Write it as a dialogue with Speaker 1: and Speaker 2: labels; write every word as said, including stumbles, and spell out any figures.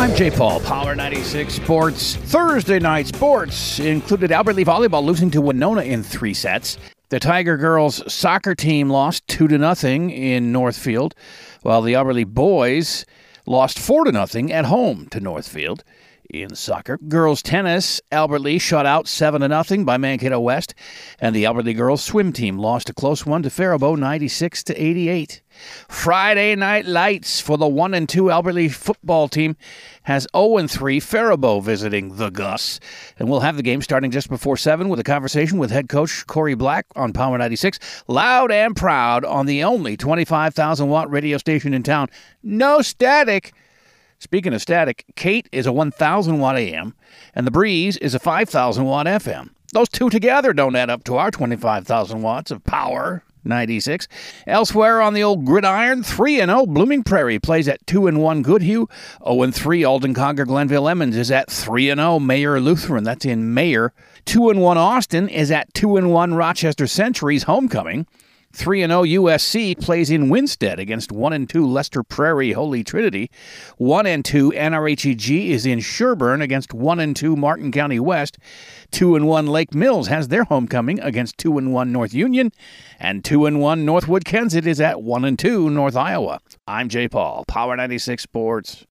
Speaker 1: I'm Jay Paul, Power ninety-six Sports. Thursday night sports included Albert Lea Volleyball losing to Winona in three sets. The Tiger girls soccer team lost two to nothing in Northfield, while the Albert Lea boys lost four to nothing at home to Northfield. In soccer, girls tennis, Albert Lea shut out seven to nothing by Mankato West, and the Albert Lea girls swim team lost a close one to Faribault, ninety-six to eighty-eight. Friday night lights for the one and two Albert Lea football team has oh and three Faribault visiting the Gus, and we'll have the game starting just before seven with a conversation with head coach Corey Black on Power ninety-six, loud and proud on the only twenty-five thousand watt radio station in town. No static. Speaking of static, Kate is a one thousand watt A M, and The Breeze is a five thousand watt F M. Those two together don't add up to our twenty-five thousand watts of Power ninety-six. Elsewhere on the old gridiron, three and oh Blooming Prairie plays at two and one Goodhue. oh and three Alden Congar Glenville Emmons is at three and oh Mayer Lutheran. That's in Mayer. two and one Austin is at two and one Rochester Century's Homecoming. three and oh U S C plays in Winstead against one and two Lester Prairie Holy Trinity. one and two N R H E G is in Sherburne against one and two Martin County West. two and one Lake Mills has their homecoming against two and one North Union. And two and one Northwood Kensett is at one and two North Iowa. I'm Jay Paul, Power ninety-six Sports.